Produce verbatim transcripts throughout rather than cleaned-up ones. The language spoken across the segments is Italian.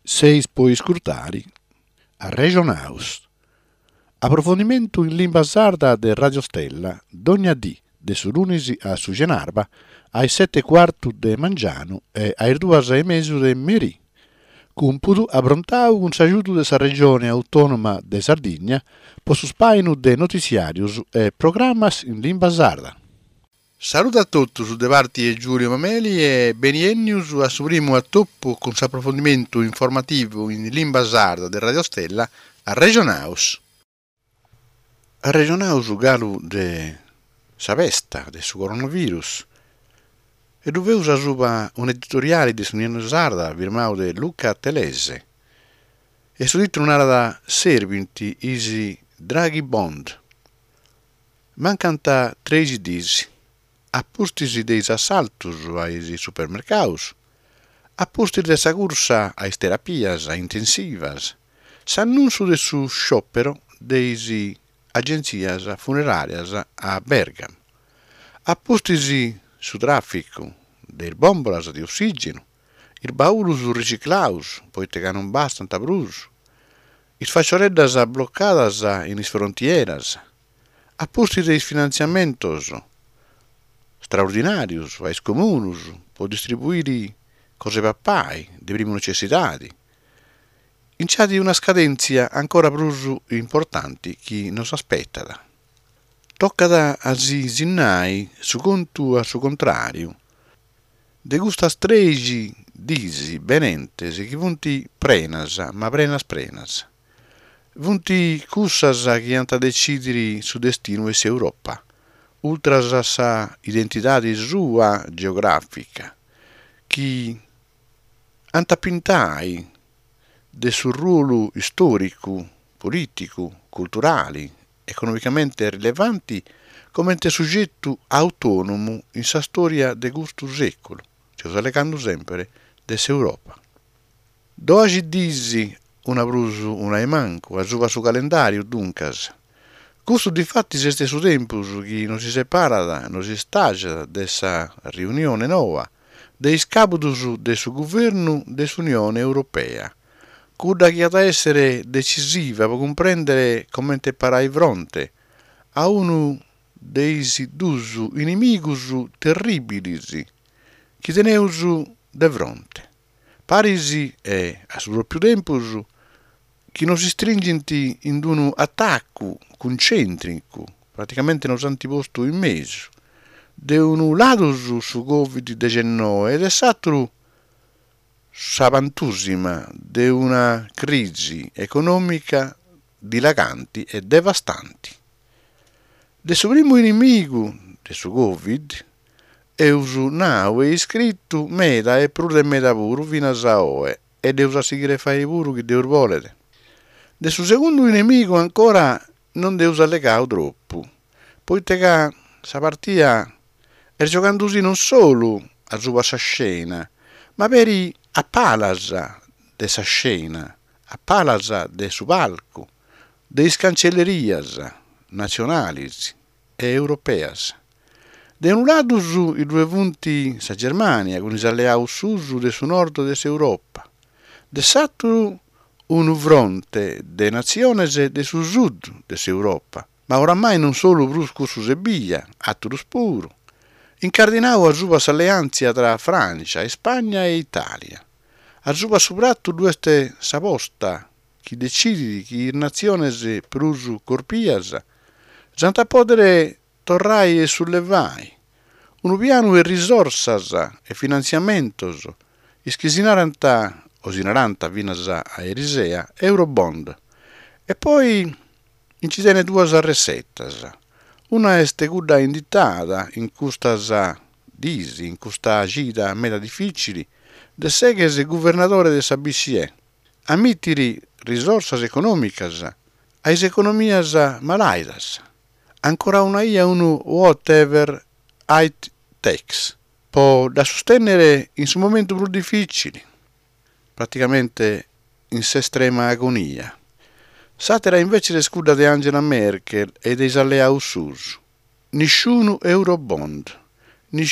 Seis puoi scrutare a Regionaus. Approfondimento in lingua sarda de Radio Stella, dogna dì, de su lunisi a su Genarba, ai sette quartu de Mangiano e ai duas e mesu de Meri. Cumpudu abrontau un sagiuto de sa regione autonoma de Sardigna, po su spainu de noticiarius e programmas in lingua sarda. Saluto a tutti su De Varti e Giulio Mameli e beniennius a su primo attoppo con su approfondimento informativo in lingua sarda de Radio Stella a Regionaus. A Regionaus galu de sa vesta de su coronavirus e doveus a suba un editoriale di Suniano Sarda firmau de Luca Telese e su ditto un'arada servinti isi Draghi Bond. Mancanta trezi disi. Appustisi dei assaltos ai supermercados, appusti dessa cursa ai terapias intensivas, s'annuncio de su sciopero dei agenzias funerarias a Bergamo, appustisi su traffico del bombolas di ossigeno, il baulu su riciclaus, poiché che non basta tabruso, il facioreddas bloccadas in is frontieras, appusti dei finanziamentos straordinarius, vais comunus, può distribuire cose pappai, di prima necessità. In c'è di una scadenzia ancora più importante che non si aspetta. Tocca da asi zinnai, su conto a su contrario. De gustas tregi, disi, benentes, che vunti prenas, ma prenas prenas. Vunti cussas che hanno decidere su destino e Europa. Ultras a sa identità sua geografica, che antapintai de sul ruolo storico, politico, culturali, economicamente rilevanti come soggetto autonomo in sa storia de gusto secolo, cioè allegando sempre dell'Europa. Doagi disi una brusu una e manco, a suba su calendario duncas. Questo di fatti è stesso tempo che non si separa, non si stagia dessa riunione nuova, dei scabutus del suo governo dell'Unione Europea, cuda che ha da essere decisiva per comprendere come te parai fronte a uno dei due inimigus terribilis che teneus de fronte. Parisi è a suo proprio tempo che non si stringenti in un attacco concentrico, praticamente non antiposto in mezzo, de un lato su covid diciannove ed esatto savantusima de una crisi economica dilagante e devastanti. De suo primo inimico, de su covid, è usu nau e iscritto meda e prude meda puru fino a saoe e deus a seguire fare puru che deus volere. De suo secondo inimico ancora non deus allegare troppo, poiché sa partita è giocandosi non solo a sua scena, ma per a palas de sa scena, a palas de su palco, de cancellerias nazionali e europeas. De un lato su i due punti sa Germania, con i alleati su de su nord dell'Europa, de s'altro un fronte de naziones de su sud dell'Europa, ma oramai non solo brusco su Sebiglia, atturus puro, incardinau a suba s'alleanza tra Francia e Spagna e Italia, a suba soprattutto due sa posta, chi decidi che naziones prusu corpias, santa podere torrai e sullevai, un piano e risorsas e finanziamentos, ischiesinaranta osinaranta vinas a Erisea, Eurobond. E poi incidene due resettas. Una est gudda inditata in custas disi, in custa agida meda difficili, de seghes governatore de sa B C E. Ammittiri risorsas economicas, ais economias malaidas. Ancora una ia unu whatever it takes, po da sostenere in su momento più difficili, praticamente in se estrema agonia. Satera invece le scuda di Angela Merkel e dei alleati sus. Nessuno Eurobond,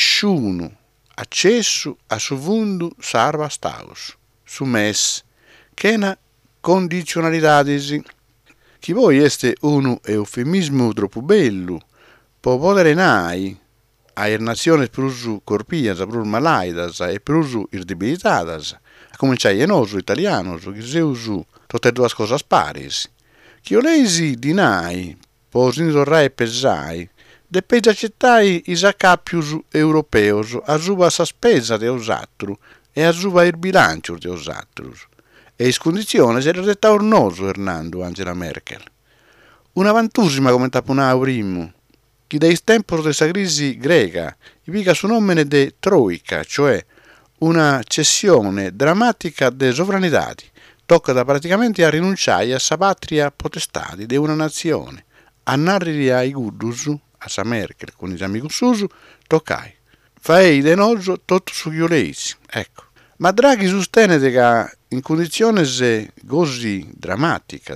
nessuno accesso a su fondo sarva staus, su mes che na condizionalitadis. Chi poi este unu eufemismo troppo bello, po podere nai, a nazioni plus corpias, plus malaidas e plus irridibilitadas, a cominciare in oso italiano, che se usu tutte e due cose paris. Chi olesi di nai, po sintorrai e pesai, depende accettai is accappius europeos, a suba sa spesa de osatru e a suba il bilancio de osatrus. E is condizioni era detta ornoso Hernando Angela Merkel. Una vantusima come tapunau primo, che dai tempi della crisi greca, pica su nome de troica, cioè una cessione drammatica de sovranità, tocca da praticamente a rinunciare a sa patria potestadi de una nazione, a narriri ai guddus, a sa Merkel con i amici susu, toccai. Fai de noso tutto su chiolesi, ecco. Ma Draghi sostiene che in condizioni così drammatiche,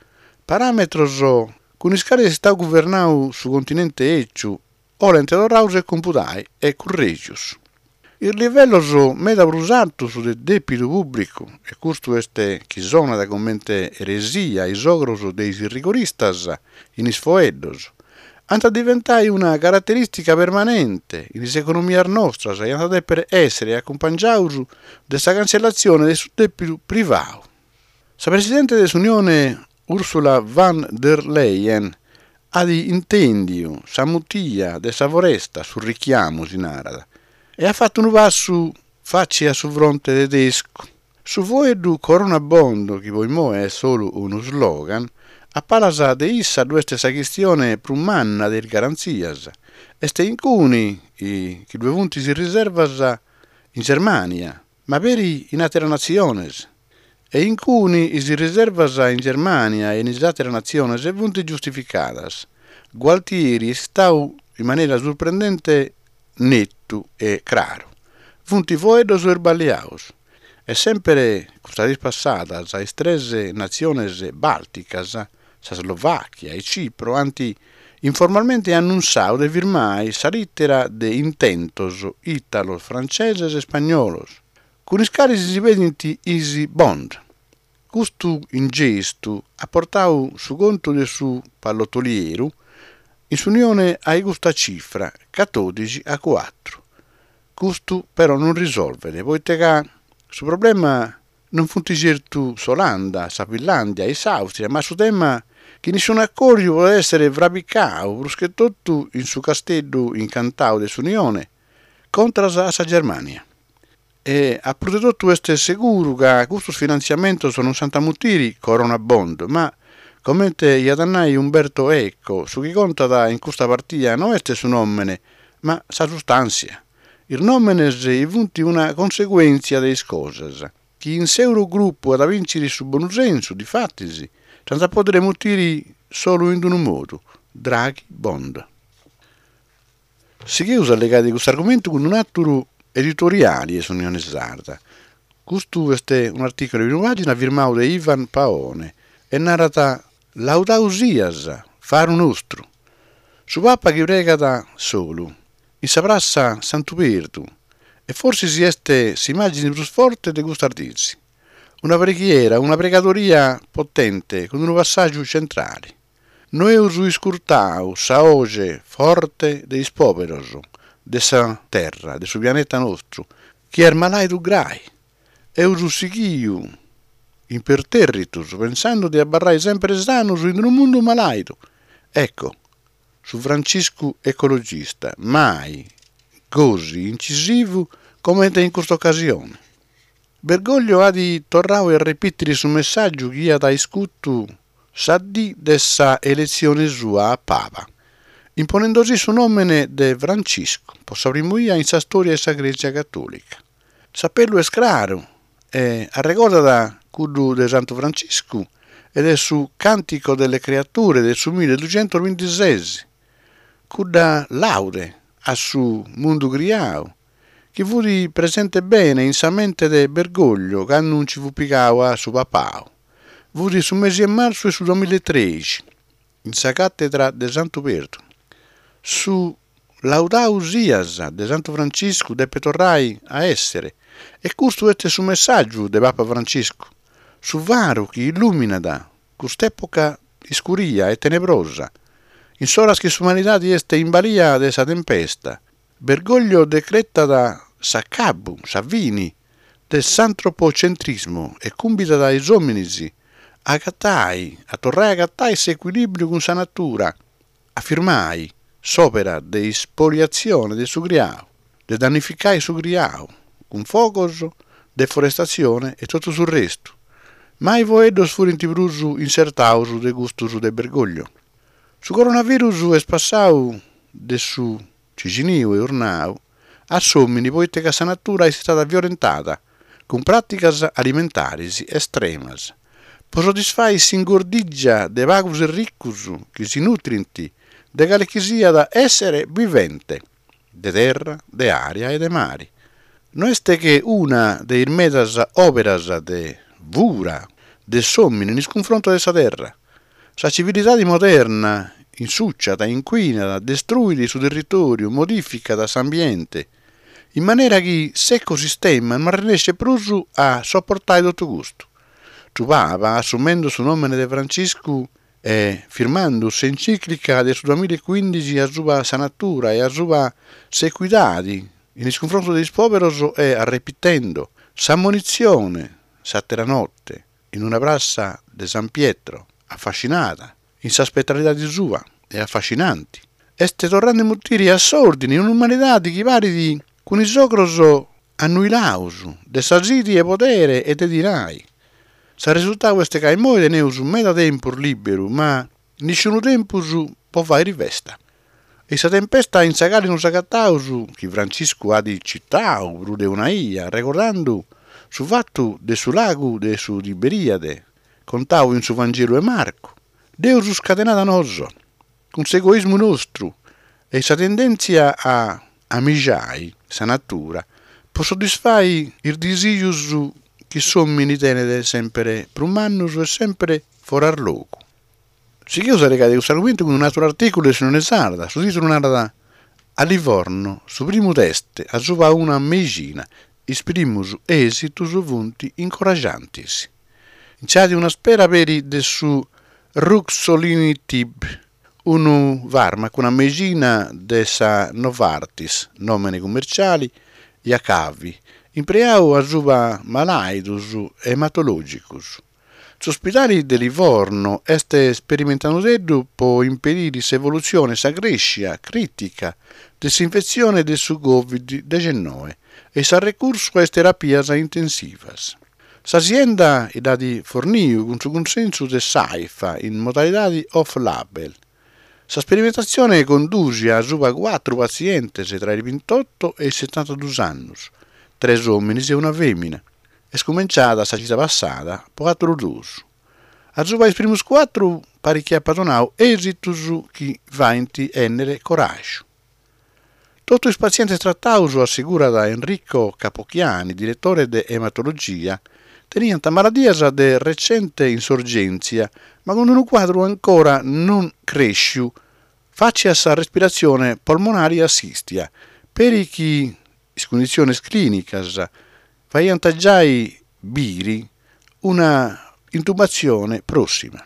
parametros con i scari sta governando sul continente ecciu, ora interroraus e computai e corregius. Il livello so meda brusato su del debito pubblico, e questo este chi zona da commente eresia, isogros dei rigoristas in isfoedos, anta diventai una caratteristica permanente in economia nostra, e anta per essere accompagnaus dessa cancellazione del debito privato. Sa presidente dell'Unione Ursula von der Leyen ha di intendio sa mutia dessa foresta sul richiamo in arada e ha fatto un passo faccia sul fronte tedesco. Su voedu Corona Bond, che poi mo è solo uno slogan, a palasa de issa dueste sa questione prumanna del garanzias, este in cuni i, che due punti si riservas in Germania, ma veri in altre nazioni, e in cuni si riservas in Germania e in altre nazioni e punti giustificadas. Gualtieri stau in maniera sorprendente netto e chiaro. Punti voedos o erbaliaus. E sempre questa passata a tre nazioni balticas, sa Slovacchia e Cipro, anti informalmente annunciato de firmai sa lettera de intentos italos, franceses e spagnolos, con i scari indipendenti Easy Bond. Questo in gesto ha portato su conto del suo pallottoliero in su unione ai gusta cifra quattordici a quattro. Questo però non risolve, poiché il problema non fu certo Solanda, sa Finlandia e Austria, ma su tema che nessun accordo vuole essere vrabicato, brusche tutto in su castello incantato dell'Unione, contro la Germania. E a tutto questo è sicuro che questo finanziamento sono Santa Mutiri Corona Bond, ma come Iadannai Umberto Eco, su chi conta da in questa partita non è su nome, ma sa sostanza. Il nome è punti una conseguenza delle cose, che in Eurogruppo ad vincere su buon senso, di fatti, senza poter mutire solo in un modo, Draghi Bond. Si chiusa legati a questo argomento con un altro editoriale su Unione Sarda. Questo è un articolo in una pagina firmato da Ivan Paone e narrata Laudausias, fare un nostro. Su Papa che prega solo, in sa prassa Sant'Upertu, e forse si este si immagini più forte di questo artizio. Una preghiera, una pregatoria potente, con un passaggio centrale. Noi usu iscurtau, sa oge, forte dei spoperos, dessa terra, del suo pianeta nostro, che è malai tu grai, e usu sichiu, imperterritus, pensando di abbarrai sempre sano in un mondo malaito. Ecco, su Francesco ecologista, mai così incisivo come in questa occasione. Bergoglio ha di tornare a ripetere sul messaggio che ha da iscutto sa di dessa elezione sua a Papa, imponendosi su nome de Francisco, possa primuia in sa storia e sa Chiesa cattolica. Sapello è sclaro, e a ricorda da quello de Santo Francisco ed è su Cantico delle Creature del su milleduecentoventisei, cuda laude a su mondo criao, che fu di presente bene in sa mente de Bergoglio che non ci fu piccao a su papao. Fu di su mese di marzo e su duemilatredici, in sa cattedra de Santo Perto. Su Laudausias de Santo Francisco de torrai a essere, e questo è su messaggio de Papa Francisco, su varo che illumina da quest'epoca iscuria e tenebrosa, in soras che s'umanità este in balia de sa tempesta, bergoglio decreta da s'accabu, s'avvini, del s'antropocentrismo e cumbita da esominisi, agattai, a torrai agattai s'equilibrio con sa natura, affirmai, s'opera de spoliazione de su griau, de dannificai su griau, con focos, deforestazione e tutto sul resto. Mai voedos furinti brusu insertausu de gustusu de bergoglio. Su coronavirus è spassau de su ciginiu e urnau, assomini poiché che sa natura è stata violentata, con praticas alimentaris estremas. Po soddisfai s'ingordiggia de vagus e riccus che si nutrinti de gale chi sia da essere vivente, de terra, de aria e de mari. Non este che una de irmedas operas de vura, de sommine in confronto de sa terra. Sa civiltà moderna, insucciata, inquinata, destruidi su territorio, modifica da s'ambiente, in maniera che s'ecosistema non riesce più a sopportare tutto gusto. Tu Papa, assumendo su nome di Francisco e firmando s'enciclica del duemilaquindici a sua sa natura e a sua sequidadi, in confronto dei poveri e ripetendo s'ammonizione, sa teranotte, in una brassa di San Pietro, affascinata, in sa spettacolarità di sua, e affascinanti. Este torrando mutiri assordi in un'umanità di chi pari di con i sogros annuilausu, de saziti e potere e te dirai. Sa risultato este che moi teneus meda tempus liberu, ma nessuno tempus può fare rivesta. E sa tempesta in sa gali non s'agattausu, che Francisco ha di cittau, bru de una ia, ricordando su fatto de su lago de su Tiberiade, contau in su Vangelo e Marco. Deus scatenata noso, con s'egoismo nostro, e sa tendenza a amigiai, sa natura, può soddisfare il desigius che sommini tenere sempre prumannus e sempre forar loco. Si che usa regare questo argomento con un altro articolo se non è sarda, su titolo narra a Livorno, su primo teste, a sua una medicina, esprimus esitus vunti incoraggiantis. Inciati una spera per i de su ruxolinitib, un farmaco, una medicina de sa Novartis, nomene commerciali, Iacavi, impreau a sua malaidus ematologicus. S'ospitali de Livorno este sperimentando deddu può impedire s'evoluzione, sa crescita critica dell'infezione de su covid diciannove e sa recurso a terapias intensivas. S'azienda è da di forniu con su consenso de SAIFA in modalità di off-label. Sa sperimentazione conduce a sua quattro pazienti tra i ventotto e i settantadue anni, tre uomini e una femmina. È scominciata sa città passata, quattro dus. A sua i primi quattro pare che appatonau esitus che vainti ennere coraggio. Tutti i pazienti trattati, assicura da Enrico Capocchiani, direttore di ematologia, tenivano maladias de recente insorgenza, ma con un quadro ancora non cresciu, faccia sa respirazione polmonare assistia, per i chi, in condizioni cliniche, facciano taggiai biri, una intubazione prossima.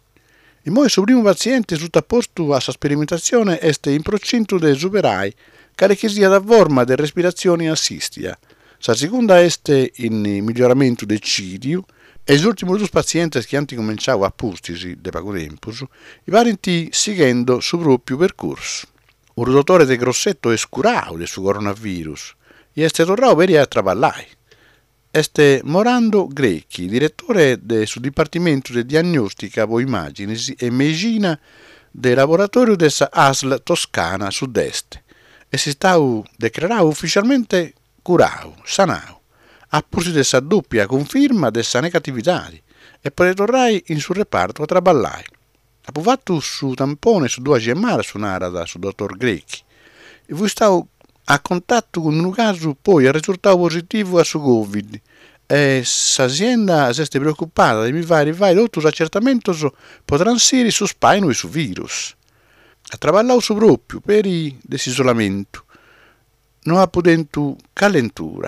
Il mio suo primo paziente sottoposto a sa sperimentazione este in procinto de superai, care che sia da forma de respirazione assistia. Sa seconda este in miglioramento del cidio e gli ultimi due pazienti che hanno cominciato a pustisi de poco tempo, i parenti seguendo su proprio percorso. Un dottore de grossetto è scurau del suo coronavirus e este tornato per a traballare. Este Morando Grecchi, direttore del suo dipartimento di diagnostica o immagini e medicina del laboratorio della A S L Toscana Sud-Est e si sta dichiarato ufficialmente curau, sanau, a pursi dessa doppia conferma dessa negatività e poi tornare in suo reparto a traballare. Ha fatto su tampone su due gemare su narada su dottor Grecchi e voi stavo a contatto con un caso poi è risultato positivo a su Covid e l'azienda si è preoccupata di mi fare vai tutti gli accertamenti potranno essere su spaino e su virus. Ha lavorato su proprio per il disisolamento, non ha potuto calentura,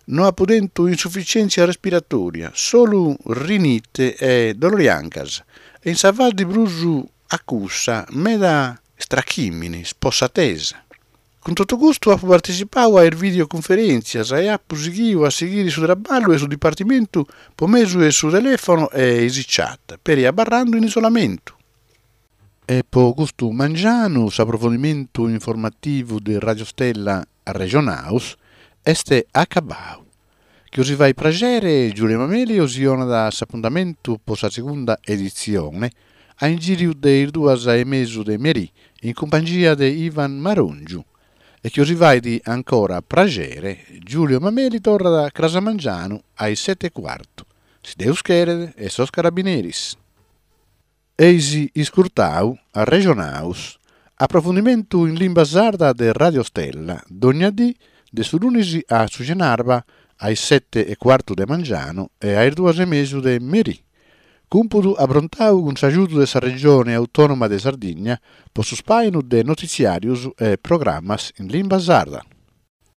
non ha pudendo insufficienza respiratoria, solo rinite e doloriancas, e in saval di brusu accusa, meda strachimini, spossatesa. Con tutto gusto ha partecipato a videoconferenze e ha proseguito a seguire sul trabalho e sul dipartimento pomeso e sul telefono e easy chat, per abbarrando in isolamento. E po gusto mangiano, approfondimento informativo di Radio Stella Regionaus, este acabau. Che si vai pragere, Giulia Mameli osiona da appuntamento per la seconda edizione, a in giro dei due e mezzo de meri, in compagnia di Ivan Marongiu. E che si vai di ancora pragere, Giulio Mameli torna da Crasamangiano ai sette e quarto. Si deus chere e sos carabineris. Eisi iscurtau a Regionaus, approfondimento in lingua sarda de Radio Stella, dognadì de su lunisi a Sugenarba ai sette e quarto de Mangiano e ai due e mezzo de Meri. Cumpudu abbrontau con s'aiuto de sa regione autonoma de Sardegna, po su spainu de notiziarius e programmas in lingua sarda.